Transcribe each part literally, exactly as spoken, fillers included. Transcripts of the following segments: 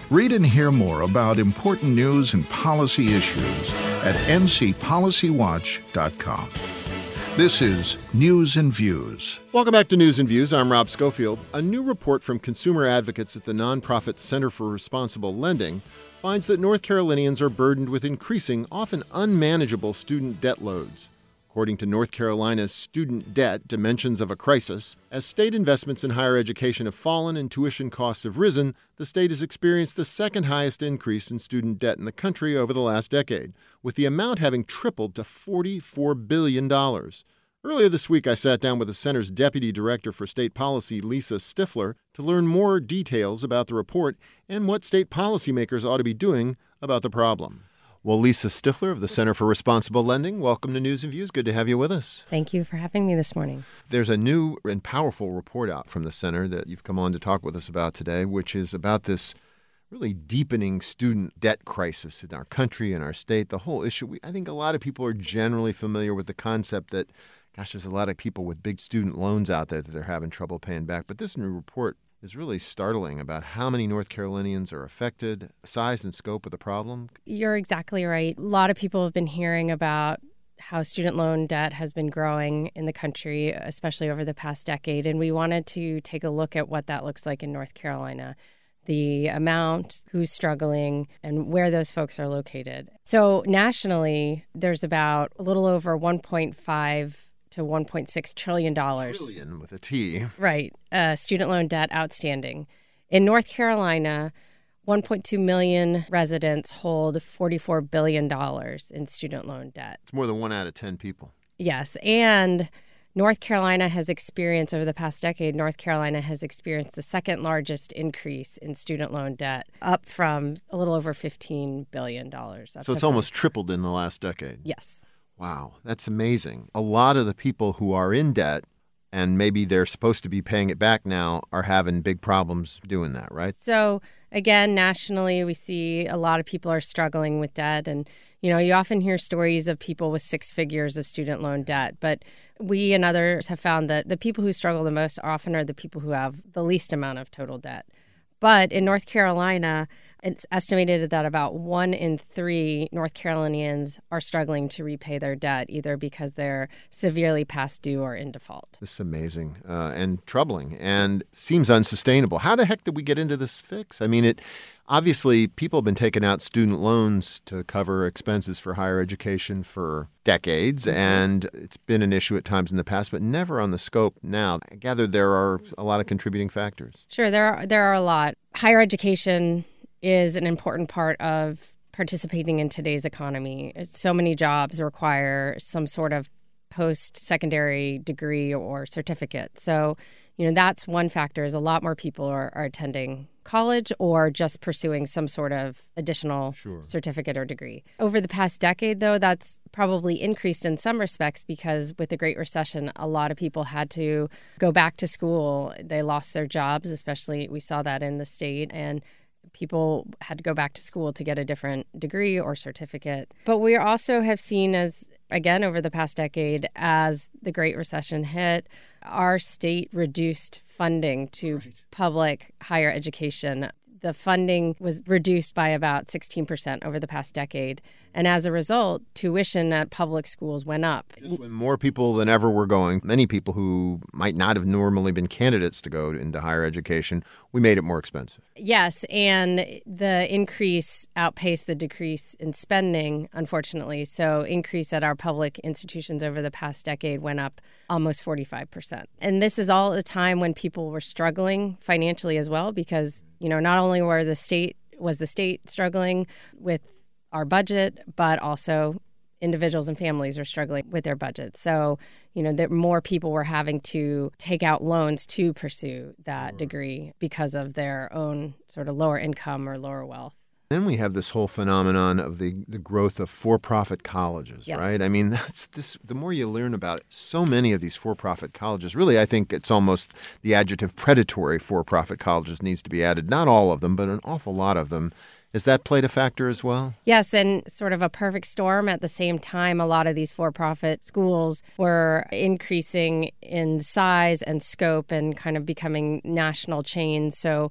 Read and hear more about important news and policy issues at n c policy watch dot com. This is News and Views. Welcome back to News and Views. I'm Rob Schofield. A new report from consumer advocates at the nonprofit Center for Responsible Lending finds that North Carolinians are burdened with increasing, often unmanageable student debt loads. According to North Carolina's Student Debt Dimensions of a Crisis, as state investments in higher education have fallen and tuition costs have risen, the state has experienced the second highest increase in student debt in the country over the last decade, with the amount having tripled to forty-four billion dollars. Earlier this week, I sat down with the center's Deputy Director for State Policy, Lisa Stifler, to learn more details about the report and what state policymakers ought to be doing about the problem. Well, Lisa Stifler of the Center for Responsible Lending, welcome to News and Views. Good to have you with us. Thank you for having me this morning. There's a new and powerful report out from the center that you've come on to talk with us about today, which is about this really deepening student debt crisis in our country and our state. The whole issue, we, I think a lot of people are generally familiar with the concept that, gosh, there's a lot of people with big student loans out there that they're having trouble paying back. But this new report is really startling about how many North Carolinians are affected, size and scope of the problem. You're exactly right. A lot of people have been hearing about how student loan debt has been growing in the country, especially over the past decade. And we wanted to take a look at what that looks like in North Carolina, the amount, who's struggling, and where those folks are located. So nationally, there's about a little over one point five to one point six trillion dollars. Trillion with a T. Right. Uh, student loan debt outstanding. In North Carolina, one point two million residents hold forty-four billion dollars in student loan debt. It's more than one out of ten people. Yes. And North Carolina has experienced, over the past decade, North Carolina has experienced the second largest increase in student loan debt, up from a little over fifteen billion dollars. So it's almost tripled in the last decade. Yes. Wow, that's amazing. A lot of the people who are in debt, and maybe they're supposed to be paying it back now, are having big problems doing that, right? So, again, nationally, we see a lot of people are struggling with debt. And, you know, you often hear stories of people with six figures of student loan debt. But we and others have found that the people who struggle the most often are the people who have the least amount of total debt. But in North Carolina, it's estimated that about one in three North Carolinians are struggling to repay their debt, either because they're severely past due or in default. This is amazing uh, and troubling and seems unsustainable. How the heck did we get into this fix? I mean, it obviously people have been taking out student loans to cover expenses for higher education for decades, mm-hmm. and it's been an issue at times in the past, but never on the scope now. I gather there are a lot of contributing factors. Sure, there are, there are a lot. Higher education is an important part of participating in today's economy. So many jobs require some sort of post-secondary degree or certificate. So, you know, that's one factor, is a lot more people are, are attending college or just pursuing some sort of additional sure. certificate or degree. Over the past decade, though, that's probably increased in some respects because with the Great Recession, a lot of people had to go back to school. They lost their jobs, especially we saw that in the state, and people had to go back to school to get a different degree or certificate. But we also have seen, as again, over the past decade, as the Great Recession hit, our state reduced funding to right. public higher education. The funding was reduced by about sixteen percent over the past decade. And as a result, tuition at public schools went up. Just when more people than ever were going, many people who might not have normally been candidates to go into higher education, we made it more expensive. Yes, and the increase outpaced the decrease in spending, unfortunately. So increase at our public institutions over the past decade went up almost forty-five percent. And this is all at a time when people were struggling financially as well, because, you know, not only were the state was the state struggling with our budget, but also individuals and families were struggling with their budgets. So, you know, there, more people were having to take out loans to pursue that sure. degree because of their own sort of lower income or lower wealth. Then we have this whole phenomenon of the, the growth of for-profit colleges, yes. right? I mean, that's this. The more you learn about it, so many of these for-profit colleges, really, I think it's almost the adjective predatory for-profit colleges needs to be added. Not all of them, but an awful lot of them. Has that played a factor as well? Yes, and sort of a perfect storm. At the same time, a lot of these for-profit schools were increasing in size and scope and kind of becoming national chains. So,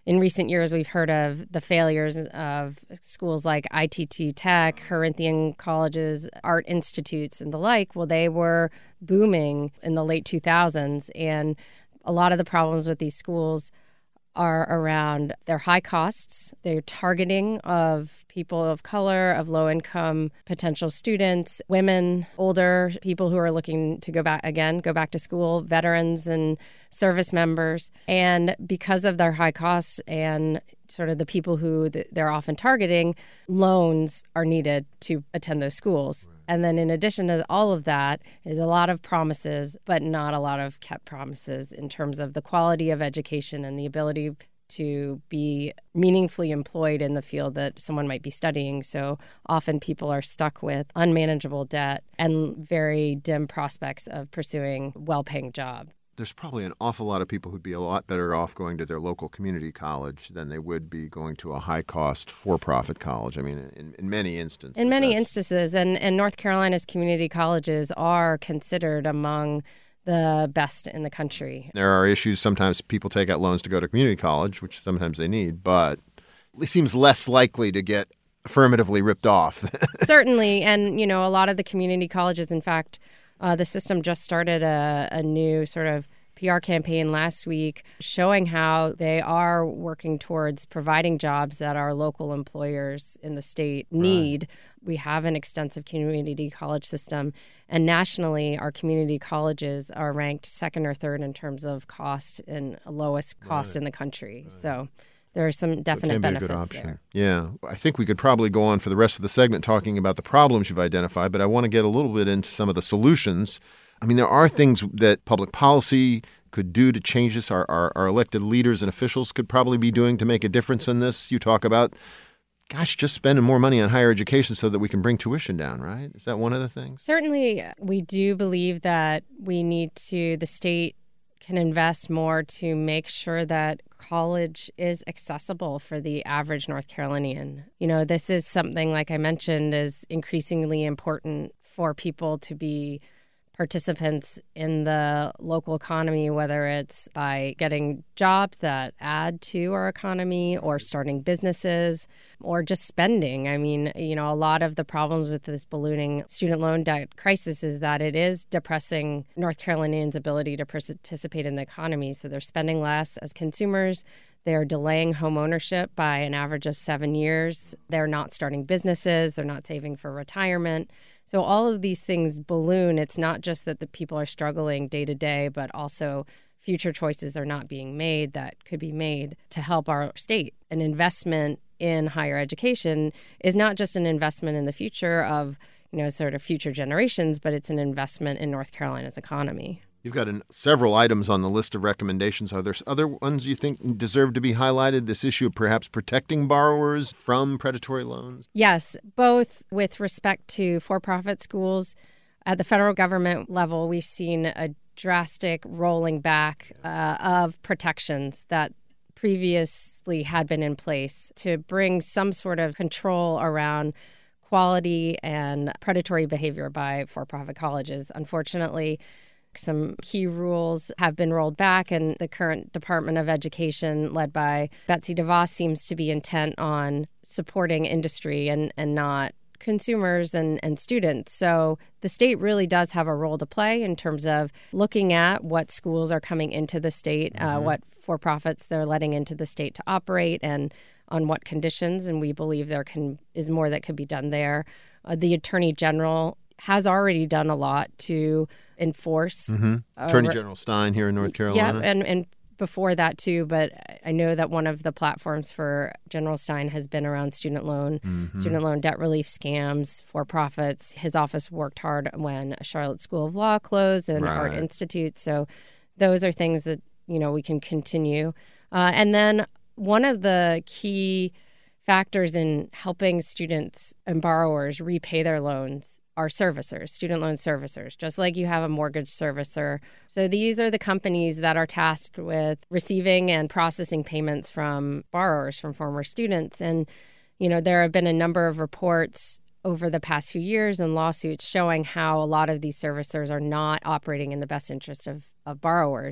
in recent years, we've heard of the failures of schools like I T T Tech, Corinthian colleges, art institutes, and the like. Well, they were booming in the late two thousands, and a lot of the problems with these schools are around their high costs, their targeting of people of color, of low-income potential students, women, older people who are looking to go back, again, go back to school, veterans and service members. And because of their high costs and sort of the people who they're often targeting, loans are needed to attend those schools. And then in addition to all of that is a lot of promises, but not a lot of kept promises in terms of the quality of education and the ability to be meaningfully employed in the field that someone might be studying. So often people are stuck with unmanageable debt and very dim prospects of pursuing a well-paying job. There's probably an awful lot of people who'd be a lot better off going to their local community college than they would be going to a high-cost for-profit college. I mean, in, in many instances. In many instances. And, and North Carolina's community colleges are considered among the best in the country. There are issues. Sometimes people take out loans to go to community college, which sometimes they need, but it seems less likely to get affirmatively ripped off. Certainly. And, you know, a lot of the community colleges, in fact, Uh, the system just started a, a new sort of P R campaign last week showing how they are working towards providing jobs that our local employers in the state need. Right. We have an extensive community college system, and nationally, our community colleges are ranked second or third in terms of cost and lowest cost right. in the country. Right. So there are some definite so benefits there. Yeah. I think we could probably go on for the rest of the segment talking about the problems you've identified, but I want to get a little bit into some of the solutions. I mean, there are things that public policy could do to change this. Our, our, our elected leaders and officials could probably be doing to make a difference in this. You talk about, gosh, just spending more money on higher education so that we can bring tuition down, right? Is that one of the things? Certainly, we do believe that we need to, the state can invest more to make sure that college is accessible for the average North Carolinian. You know, this is something, like I mentioned, is increasingly important for people to be participants in the local economy, whether it's by getting jobs that add to our economy or starting businesses or just spending. I mean, you know, a lot of the problems with this ballooning student loan debt crisis is that it is depressing North Carolinians' ability to participate in the economy. So they're spending less as consumers. They're delaying home ownership by an average of seven years. They're not starting businesses. They're not saving for retirement. So all of these things balloon. It's not just that the people are struggling day to day, but also future choices are not being made that could be made to help our state. An investment in higher education is not just an investment in the future of, you know, sort of future generations, but it's an investment in North Carolina's economy. You've got an, several items on the list of recommendations. Are there other ones you think deserve to be highlighted? This issue of perhaps protecting borrowers from predatory loans? Yes, both with respect to for-profit schools. At the federal government level, we've seen a drastic rolling back uh, of protections that previously had been in place to bring some sort of control around quality and predatory behavior by for-profit colleges. Unfortunately, some key rules have been rolled back, and the current Department of Education, led by Betsy DeVos, seems to be intent on supporting industry and, and not consumers and, and students. So the state really does have a role to play in terms of looking at what schools are coming into the state, mm-hmm. uh, what for-profits they're letting into the state to operate, and on what conditions. And we believe there can is more that could be done there. Uh, the Attorney General has already done a lot to enforce. Mm-hmm. Attorney uh, General Stein here in North Carolina. Yeah, and, and before that too, but I know that one of the platforms for General Stein has been around student loan, mm-hmm. student loan debt relief scams, for-profits. His office worked hard when Charlotte School of Law closed and right. Art Institute. So those are things that, you know, we can continue. Uh, and then one of the key factors in helping students and borrowers repay their loans are servicers, student loan servicers, just like you have a mortgage servicer. So these are the companies that are tasked with receiving and processing payments from borrowers, from former students. And, you know, there have been a number of reports over the past few years and lawsuits showing how a lot of these servicers are not operating in the best interest of, of borrowers.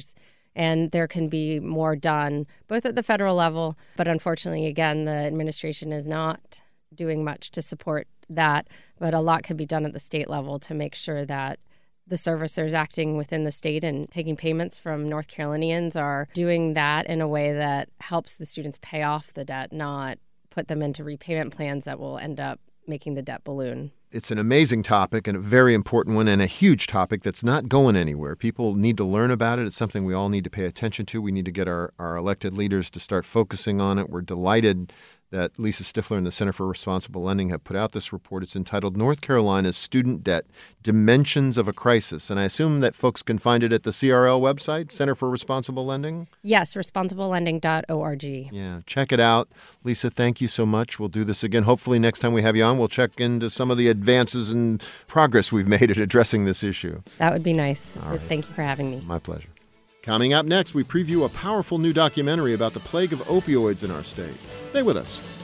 And there can be more done, both at the federal level, but unfortunately, again, the administration is not doing much to support that. But a lot can be done at the state level to make sure that the servicers acting within the state and taking payments from North Carolinians are doing that in a way that helps the students pay off the debt, not put them into repayment plans that will end up making the debt balloon. It's an amazing topic and a very important one and a huge topic that's not going anywhere. People need to learn about it. It's something we all need to pay attention to. We need to get our, our elected leaders to start focusing on it. We're delighted that Lisa Stifler and the Center for Responsible Lending have put out this report. It's entitled North Carolina's Student Debt, Dimensions of a Crisis. And I assume that folks can find it at the C R L website, Center for Responsible Lending? Yes, responsible lending dot org. Yeah, check it out. Lisa, thank you so much. We'll do this again. Hopefully next time we have you on, we'll check into some of the advances and progress we've made at addressing this issue. That would be nice. All right. Thank you for having me. My pleasure. Coming up next, we preview a powerful new documentary about the plague of opioids in our state. Stay with us.